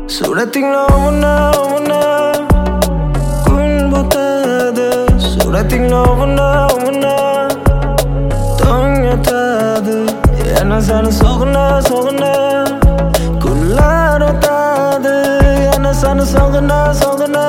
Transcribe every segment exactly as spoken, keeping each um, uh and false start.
Suratingni ovuna ovuna kun botadi. Suratingni ovuna ovuna tong yotadi. Yana seni sog'ina sog'ina kunlar o'tadi. Yana seni sog'ina sog'ina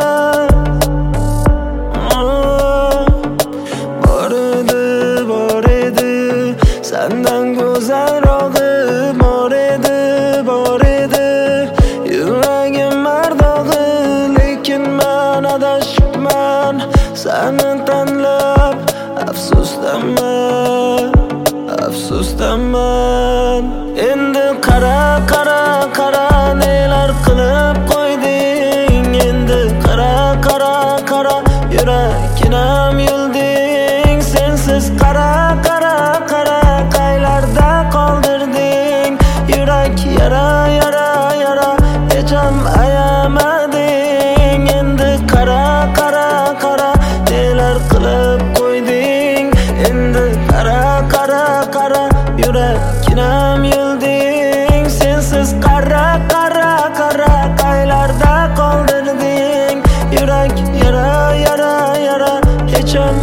bor edi bor edi sendan go'zalrog'i bor edi bor edi yuragim mardog'i. Lekin men adashibman seni tanlab afsusdaman afsusdaman. Endi qara qara qara nelar qilib qo'yding. Endi qara qara qara yuraginam yulding. Sensiz qara qara qara qaylarda qoldirding. Yurak yara yara yara hecham ayamading. Endi qara qara qara nelar qilib qo'yding. Endi qara qara qara yuraginam yulding. Sensiz qara qara qara qaylarda qoldirding. Yurak yara yara yara hecham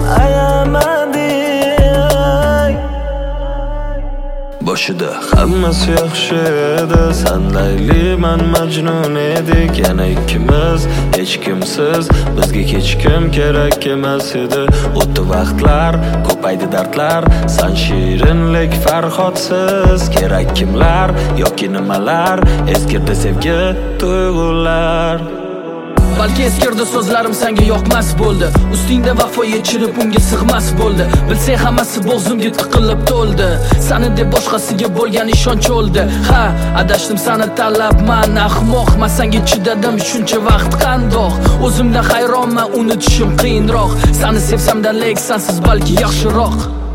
ayamading. Boshida hammasi yaxshi edi, sandayli man majnun edik. Yana ikkimiz hech kimsiz, bizga hech kim kerak emas edi. O'tdi vaqtlar, ko'paydi dardlar, san shirinlik farhodsiz. Kerak kimlar yoki nimalar, eskirdi sevgi tuyg'ular. Balki eskirdi so'zlarim senga yoqmas bo'ldi. Ustingda vafo yechirib unga sig'mas bo'ldi. Bilsang hammasi bo'g'zimga tiqilib to'ldi. Sani deb boshqasiga bo'lgan ishonch o'ldi. Ha, adashdim seni tanlabman ahmoq. Men senga chidadim shuncha vaqt qandoq. O'zimdan hayronman, unutishim qiyinroq. Seni sevsam-da lek sensiz balki yaxshiroq.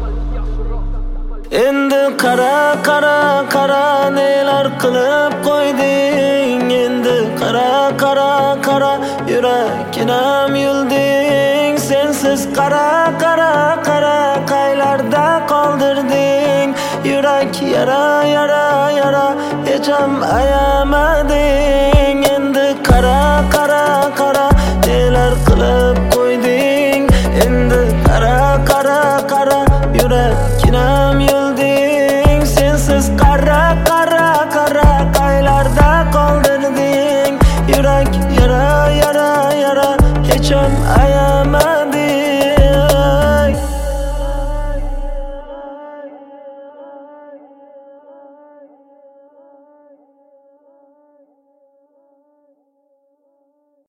Endi qara qara qara nelar qilib qo'yding. Endi qara qara qara yuraginam yulding. Sensiz qara qara qara qaylarda qoldirding. Yurak yara yara yara hecham ayamading. Endi qara qara qara nelar qilib